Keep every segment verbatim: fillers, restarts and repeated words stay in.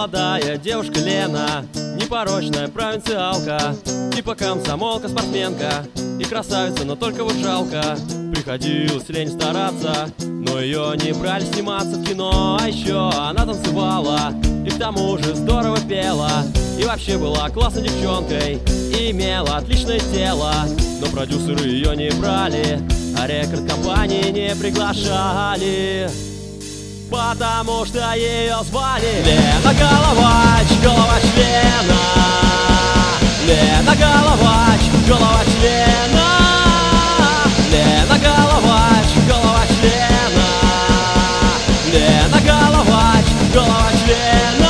молодая девушка Лена, непорочная провинциалка, типа комсомолка, спортсменка и красавица, но только вот жалко. Приходилось лень стараться, но ее не брали сниматься в кино. А еще она танцевала и к тому же здорово пела, и вообще была классной девчонкой и имела отличное тело. Но продюсеры ее не брали, а рекорд-компании не приглашали, потому что ее звали Лена Головач, Головач Лена. Лена Головач, Головач Лена. Лена Головач, Головач Лена. Лена Головач, Головач Лена.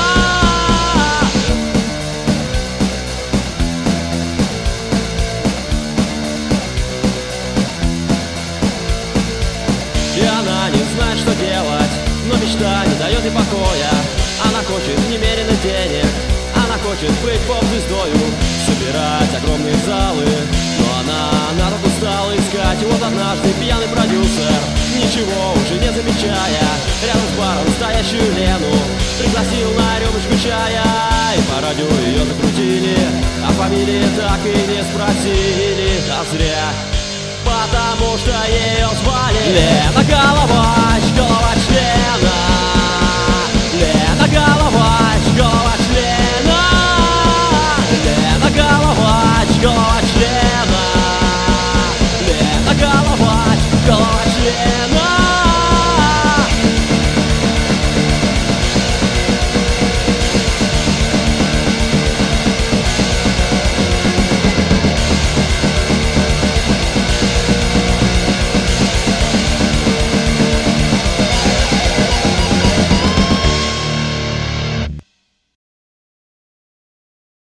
И она не знает, что делать, но мечта не дает ей покоя. Она хочет немерено денег, она хочет быть поп-звездою, собирать огромные залы. Но она, она так устала искать. И вот однажды пьяный продюсер, ничего уже не замечая, рядом с баром стоящую Лену пригласил на рюмочку чая. И по радио ее закрутили, а фамилии так и не спросили. А зря, потому что ее звали Лена Головач, Головач Лена.